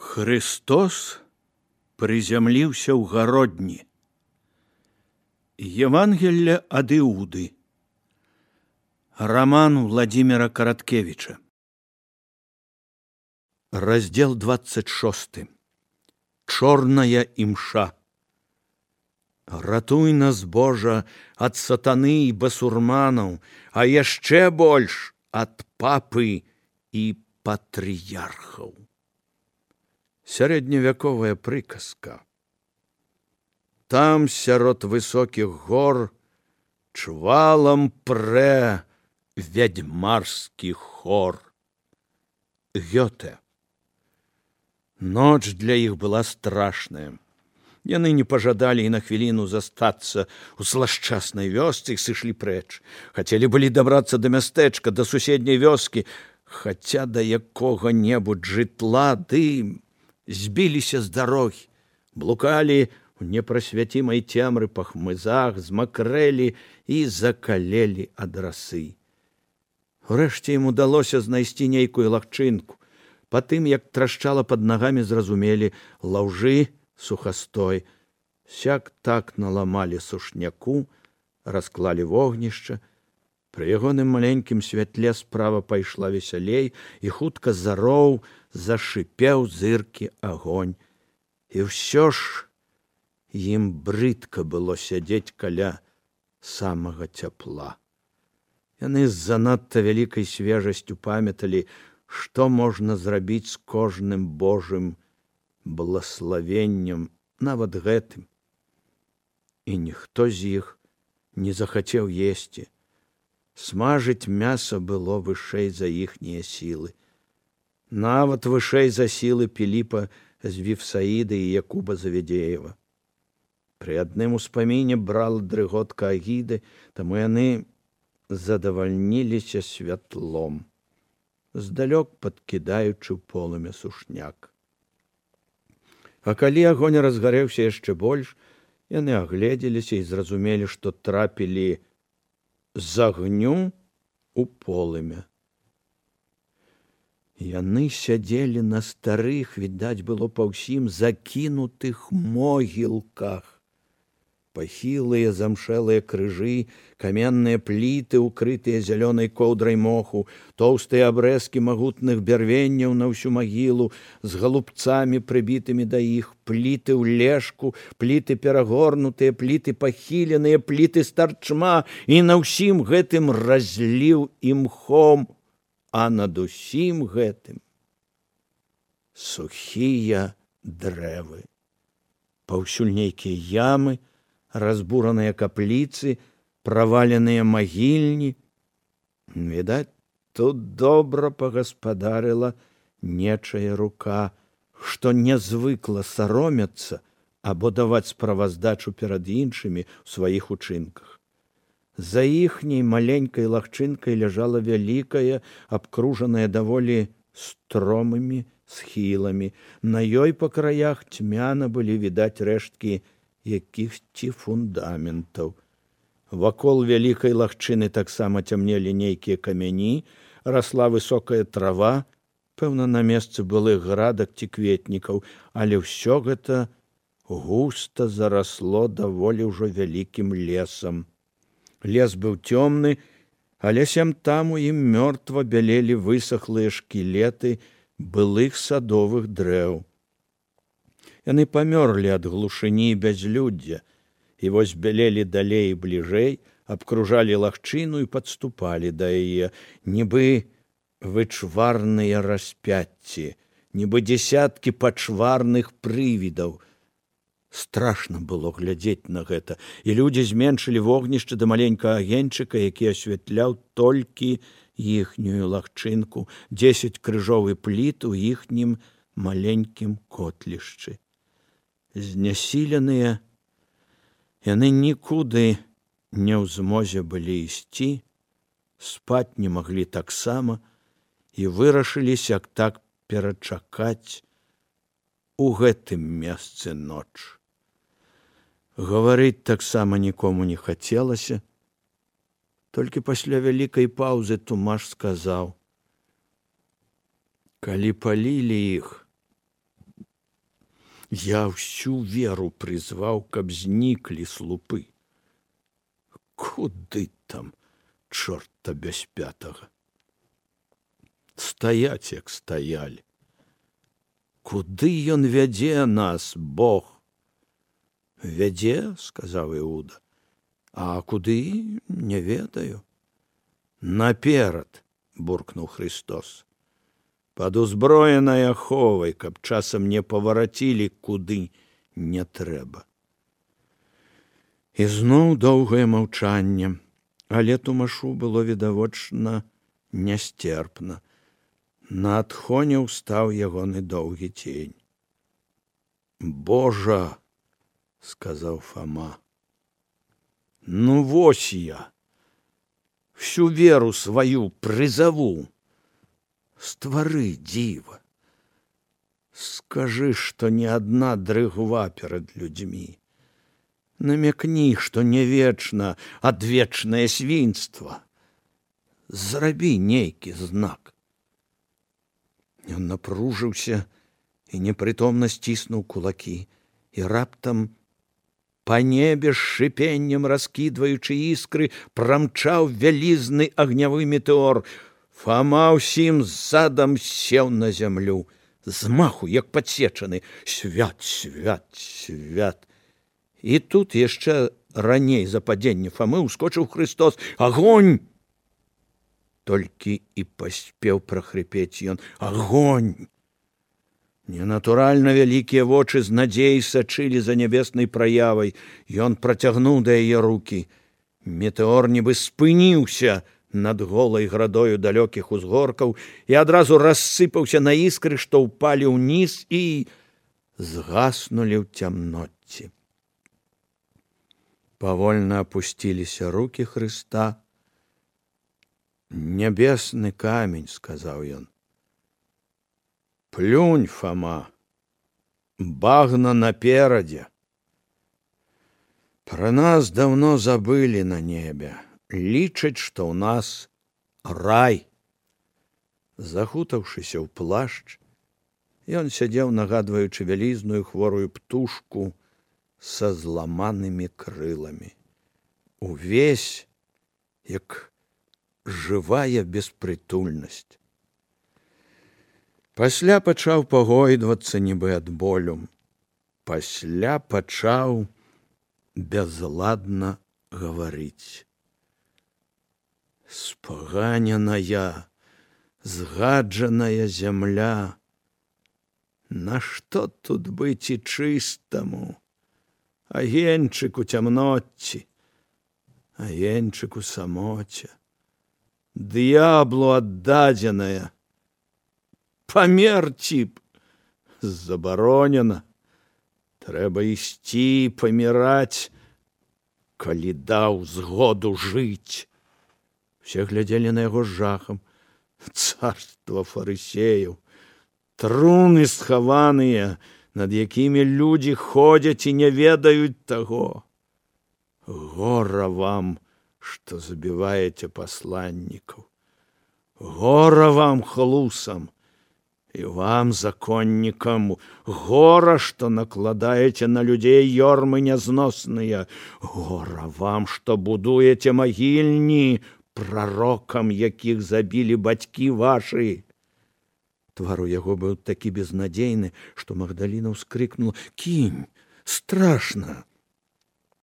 Христос прызямліўся ў гародні. Евангелле ад Іуды. Роман Владимира Караткевича. Раздел 26. Чорная імша. Ратуй нас, Божа, ад сатаны і басурманаў, а яшчэ больш ад папы і патрыярхаў. Сярэдневяковая прыказка. Там сярод высокіх гор чвалам прэ вядьмарскі хор. Гёте. Ноч для іх была страшная. Яны не пажадалі і на хвіліну застацца ў злашчаснай вёсцы і сышлі прэч. Хацелі былі дабрацца да мястэчка, да суседняй вёскі, хаця да якога-небудзь жытла, ды збіліся з дарогі, блукалі ў непрасвяцімай цемры па хмызах, змакрэлі і закалелі ад расы. Урэшце ім удалося знайсці нейкую лагчынку. Па тым, як трашчала пад нагамі, зразумелі лаўжы, сухастой. Сяк так наламалі сушняку, расклалі вогнішча. Пры ягоным маленькім святле справа пайшла весялей, і хутка зароў зашипеў зыркі агонь. І ўсё ж ім брыдка было сядзець каля самага цяпла. Яны з занадта вялікай свежасцю памяталі, што можна зрабіць з кожным Божым благаславеннем, нават гэтым. І ніхто з іх не захацеў есці. Смажыць мяса было вышэй за іхнія сілы. Нават вышэй за сілы Піліпа з Віфсаіды і Якуба Заведзеева. Пры адным успаміне брала дрыготка агіды, таму яны задавальніліся святлом, здалёк падкідаючы ў полымя сушняк. А калі агонь разгарэўся яшчэ больш, яны агледзеліся і зразумелі, што трапілі з агню ў полымя. Яны сядзелі на старых, відаць было па ўсім, закінутых могілках. Пахілыя замшэлыя крыжы, каменныя пліты, укрытыя зялёнай коўдрай моху, тоўстыя абрэзкі магутных бярвенняў на ўсю магілу, з галубцамі, прыбітымі да іх, пліты ў лежку, пліты перагорнутыя, пліты пахіленыя, пліты старчма, і на ўсім гэтым разліў імхом, а над усім гэтым сухія дрэвы. Паўсюль нейкія ямы, разбураныя капліцы, праваленыя магільні. Відаць, тут добра пагаспадарыла нечая рука, што не звыкла саромецца або даваць справаздачу перад іншымі ў сваіх учынках. За іхняй маленькай лагчынкай ляжала вялікая, абкружаная даволі стромымі схіламі. На ёй па краях цьмяна былі відаць рэшткі якіхсьці фундаментаў. Вакол вялікай лагчыны таксама цямнелі нейкія камяні, расла высокая трава, пэўна, на месцы былых градак ці кветнікаў, але ўсё гэта густа зарасло даволі ўжо вялікім лесам. Лес быў цёмны, але сям-там у ім мёртва бялелі высахлыя шкілеты былых садовых дрэў. Яны памёрлі ад глушыні і бязлюддзя, і вось бялелі далей і бліжэй, абкружалі лагчыну і падступалі да яе, нібы вычварныя распяцці, нібы дзесяткі пачварных прывідаў. Страшна было глядзець на гэта, і людзі зменшылі вогнішча да маленькага агеньчыка, які асвятляў толькі іхнюю лагчынку, 10 крыжоў і пліт у іхнім маленькім котлішчы. Знясіленыя, яны нікуды не ў змозе былі ісці, спаць не маглі таксама і вырашылі сяк так перачакаць у гэтым месцы ноч. Гаварыць таксама нікому не хацелася, толькі пасля вялікай паўзы Тумаш сказаў: «Калі палілі іх, Я ўсю веру прызваў, каб зніклі слупы. Куды там, чорта без пятага? Стаяць, як стаялі. Куды ён вядзе нас, Бог? Вядзе, сказаў Іуда, а куды, не ведаю. Наперад, буркнуў Христос. Пад узброенай аховай, каб часам не паварацілі, куды не трэба. І зноў доўгае маўчанне, але Тумашу было відавочна нясцерпна. На адхоне ўстаў ягоны доўгі цень. Божа, сказаў Фома, ну вось я, всю веру сваю прызаву. Ствары дзіва. Скажы, што не адна дрыгва перад людзьмі. Намякні, што не вечна адвечнае свінства. Зрабі нейкі знак. Ён напружыўся і непрытомна сціснуў кулакі, і раптам па небе з шыпеннем, раскідваючы іскры, прамчаў вялізны агнявы метэор. Фома ўсім задам сеў на зямлю, змаху, як падсечаны. Свят, свят, свят. І тут яшчэ раней за падзенне Фомы ўскочыў Христос. Агонь! Толькі і паспеў прахрыпець ён. Агонь! Ненатуральна вялікія вочы з надзеяй сачылі за нябеснай праявай. Ён працягнуў да яе рукі. Метэор нібы спыніўся над голай градою далёкіх узгоркаў і адразу рассыпаўся на іскры, што ўпалі ўніз і згаснулі ў цямноце. Павольна апусціліся рукі Хрыста. Нябесны камень, сказаў ён. Плюнь, Фома, багна наперадзе. Пра нас даўно забылі на небе. Лічаць, што ў нас рай. Захутаўшыся ў плашч, ён сядзеў, нагадваючы вялізную хворую птушку са зламанымі крыламі. Увесь, як жывая беспрытульнасць. Пасля пачаў пагойдвацца нібы ад болю. Пасля пачаў безладна гаварыць. Спаганеная, згаджаная зямля, нашто тут быць і чыстаму? Агеньчык у цямноце, агеньчык у самоце, д'яблу аддадзеная, памерці б забаронена, трэба ісці паміраць, калі даў згоду жыць. Все глядзелі на яго з жахам. Царства фарысеяў, труны схаваныя, над якімі людзі ходзяць і не ведаюць таго. Гора вам, што забіваеце пасланнікаў. Гора вам, хлусам, і вам, законнікам, гора, што накладаеце на людзей ёрмы нязносныя. Гора вам, што будуеце магільні, прарокам, якіх забілі бацькі вашы. Твар у яго быў такі безнадзейны, што Магдаліна ўскрыкнула: «Кінь, страшна!